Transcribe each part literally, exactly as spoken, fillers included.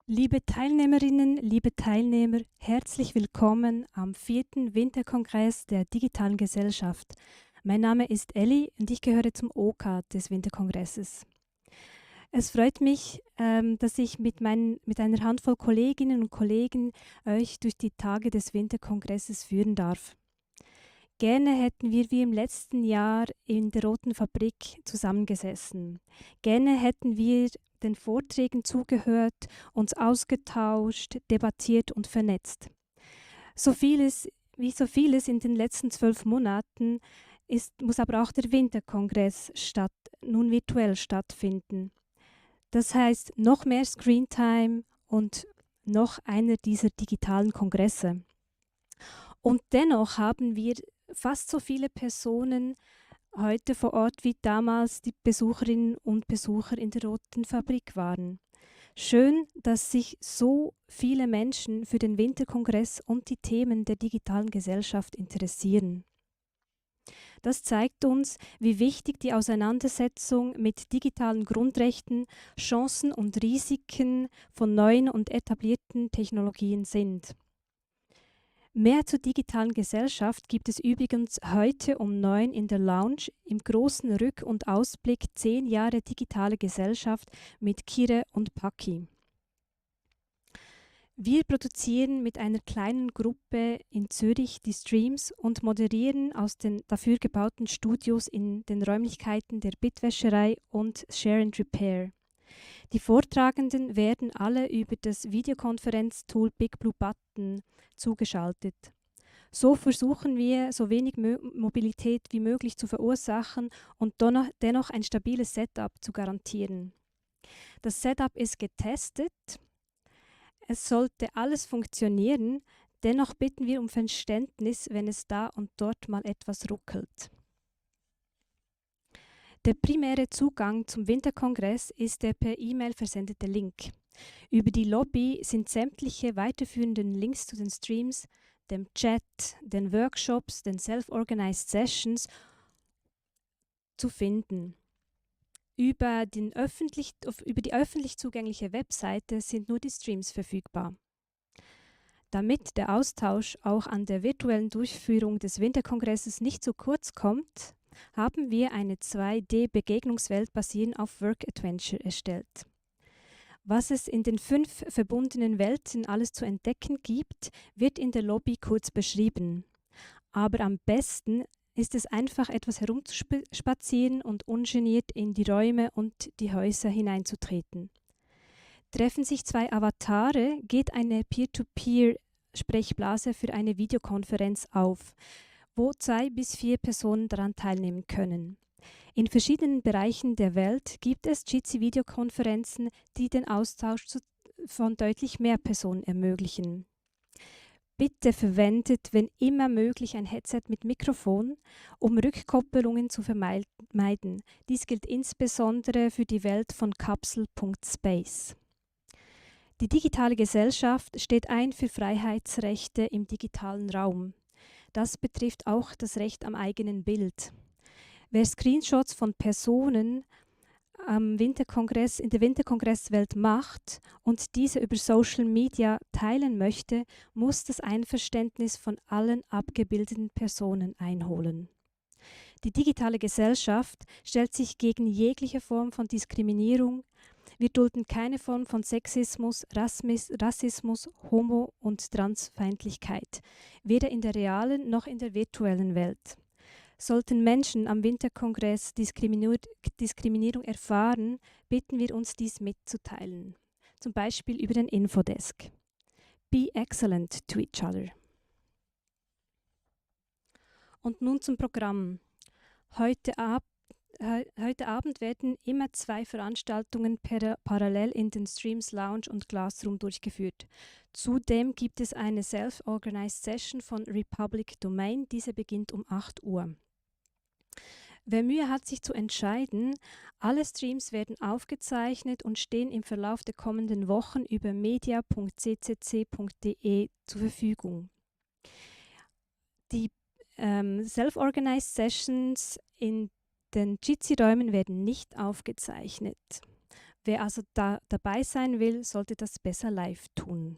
Liebe Teilnehmerinnen, liebe Teilnehmer, herzlich willkommen am vierten Winterkongress der Digitalen Gesellschaft. Mein Name ist Elli und ich gehöre zum O K des Winterkongresses. Es freut mich, ähm, dass ich mit, mein, mit einer Handvoll Kolleginnen und Kollegen euch durch die Tage des Winterkongresses führen darf. Gerne hätten wir wie im letzten Jahr in der Roten Fabrik zusammengesessen. Gerne hätten wir den Vorträgen zugehört, uns ausgetauscht, debattiert und vernetzt. So vieles, wie so vieles in den letzten zwölf Monaten ist, muss aber auch der Winterkongress statt, nun virtuell stattfinden. Das heißt, noch mehr Screentime und noch einer dieser digitalen Kongresse. Und dennoch haben wir fast so viele Personen heute vor Ort wie damals die Besucherinnen und Besucher in der Roten Fabrik waren. Schön, dass sich so viele Menschen für den Winterkongress und die Themen der digitalen Gesellschaft interessieren. Das zeigt uns, wie wichtig die Auseinandersetzung mit digitalen Grundrechten, Chancen und Risiken von neuen und etablierten Technologien sind. Mehr zur digitalen Gesellschaft gibt es übrigens heute um neun in der Lounge im großen Rück- und Ausblick zehn Jahre digitale Gesellschaft mit Kire und Paki. Wir produzieren mit einer kleinen Gruppe in Zürich die Streams und moderieren aus den dafür gebauten Studios in den Räumlichkeiten der Bitwäscherei und Share and Repair. Die Vortragenden werden alle über das Videokonferenztool Big Blue Button zugeschaltet. So versuchen wir, so wenig Mo- Mobilität wie möglich zu verursachen und dennoch, dennoch ein stabiles Setup zu garantieren. Das Setup ist getestet. Es sollte alles funktionieren. Dennoch bitten wir um Verständnis, wenn es da und dort mal etwas ruckelt. Der primäre Zugang zum Winterkongress ist der per E-Mail versendete Link. Über die Lobby sind sämtliche weiterführenden Links zu den Streams, dem Chat, den Workshops, den Self-Organized Sessions zu finden. Über, den öffentlich, über die öffentlich zugängliche Webseite sind nur die Streams verfügbar. Damit der Austausch auch an der virtuellen Durchführung des Winterkongresses nicht zu kurz kommt, haben wir eine zwei D-Begegnungswelt basierend auf Work Adventure erstellt. Was es in den fünf verbundenen Welten alles zu entdecken gibt, wird in der Lobby kurz beschrieben. Aber am besten ist es einfach, etwas herumzuspazieren und ungeniert in die Räume und die Häuser hineinzutreten. Treffen sich zwei Avatare, geht eine Peer-to-Peer-Sprechblase für eine Videokonferenz auf, wo zwei bis vier Personen daran teilnehmen können. In verschiedenen Bereichen der Welt gibt es Jitsi-Videokonferenzen, die den Austausch zu, von deutlich mehr Personen ermöglichen. Bitte verwendet, wenn immer möglich, ein Headset mit Mikrofon, um Rückkoppelungen zu vermeiden. Dies gilt insbesondere für die Welt von Kapsel Punkt Space. Die digitale Gesellschaft steht ein für Freiheitsrechte im digitalen Raum. Das betrifft auch das Recht am eigenen Bild. Wer Screenshots von Personen am Winterkongress, in der Winterkongresswelt macht und diese über Social Media teilen möchte, muss das Einverständnis von allen abgebildeten Personen einholen. Die digitale Gesellschaft stellt sich gegen jegliche Form von Diskriminierung. Wir dulden keine Form von Sexismus, Rassismus, Rassismus, Homo- und Transfeindlichkeit, weder in der realen noch in der virtuellen Welt. Sollten Menschen am Winterkongress Diskriminierung erfahren, bitten wir uns, dies mitzuteilen. Zum Beispiel über den Infodesk. Be excellent to each other. Und nun zum Programm. Heute, ab, he, heute Abend werden immer zwei Veranstaltungen per, parallel in den Streams Lounge und Classroom durchgeführt. Zudem gibt es eine Self-Organized Session von Republic Domain. Diese beginnt um acht Uhr. Wer Mühe hat, sich zu entscheiden, alle Streams werden aufgezeichnet und stehen im Verlauf der kommenden Wochen über media punkt c c c punkt d e zur Verfügung. Die ähm, Self-Organized Sessions in den Jitsi-Räumen werden nicht aufgezeichnet. Wer also da dabei sein will, sollte das besser live tun.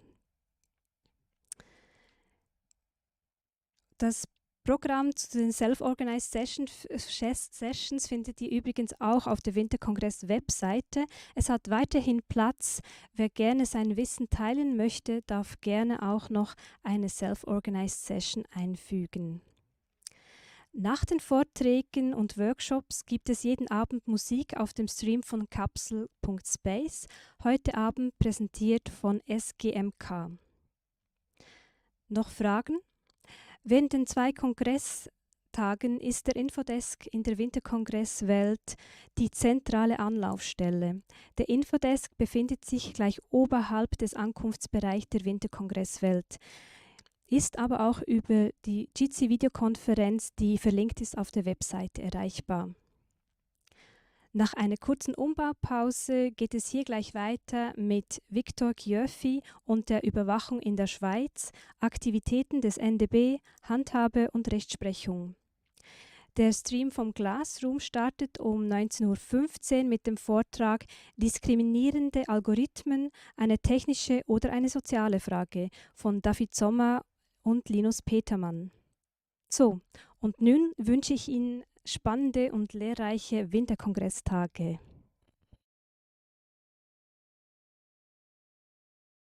Das Programm zu den Self-Organized Sessions, Sessions findet ihr übrigens auch auf der Winterkongress-Webseite. Es hat weiterhin Platz. Wer gerne sein Wissen teilen möchte, darf gerne auch noch eine Self-Organized Session einfügen. Nach den Vorträgen und Workshops gibt es jeden Abend Musik auf dem Stream von kapsel punkt space, heute Abend präsentiert von S G M K. Noch Fragen? Während den zwei Kongresstagen ist der Infodesk in der Winterkongresswelt die zentrale Anlaufstelle. Der Infodesk befindet sich gleich oberhalb des Ankunftsbereichs der Winterkongresswelt, ist aber auch über die Jitsi-Videokonferenz, die verlinkt ist, auf der Webseite erreichbar. Nach einer kurzen Umbaupause geht es hier gleich weiter mit Viktor Kjöfi und der Überwachung in der Schweiz, Aktivitäten des N D B, Handhabe und Rechtsprechung. Der Stream vom Glassroom startet um neunzehn Uhr fünfzehn mit dem Vortrag Diskriminierende Algorithmen, eine technische oder eine soziale Frage von David Sommer und Linus Petermann. So, und nun wünsche ich Ihnen spannende und lehrreiche Winterkongresstage.